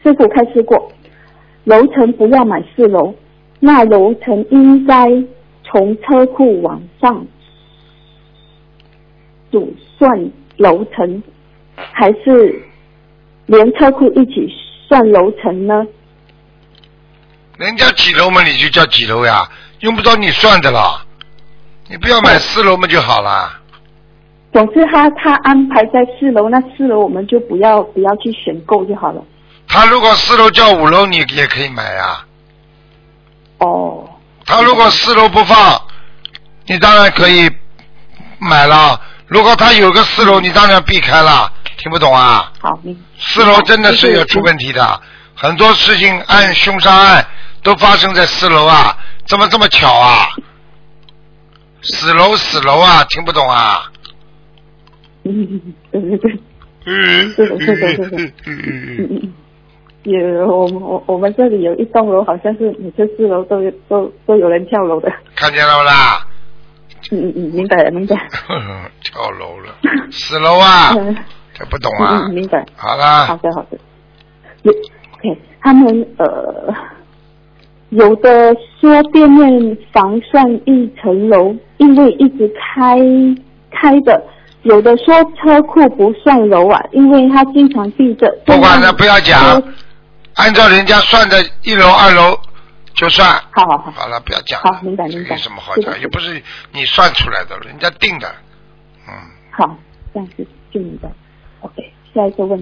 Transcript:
师傅开示过，楼层不要买4楼，那楼层应该从车库往上数算楼层，还是连车库一起算楼层呢？ 人家几楼嘛，你就叫几楼呀，用不着你算的了。你不要买4楼嘛就好了。 总之他安排在4楼，那4楼我们就不要去选购就好了。 他如果4楼叫5楼，你也可以买呀。 哦。 他如果4楼不放，你当然可以买了。如果他有个4楼，你当然避开了。听不懂啊？ 好 ，4楼真的是要出问题的，很多事情凶杀案都发生在4楼啊，怎么这么巧啊？死楼啊，听不懂啊？ 对对对，是的。我们这里有一栋楼，好像是每次4楼都有人跳楼的。 看见了不啦？ 明白了。 跳楼了，4楼啊，这不懂啊？ 明白。 好了。 好的。OK， 他们有的说店面房算1层楼，因为一直开的。有的说车库不算楼啊，因为他经常闭着。 不管了，不要讲，按照人家算的1楼2楼就算。 好了，不要讲。 好，明白。 有什么好讲？又不是你算出来的，人家定的。 好，这样子就明白。OK， 下一个问题。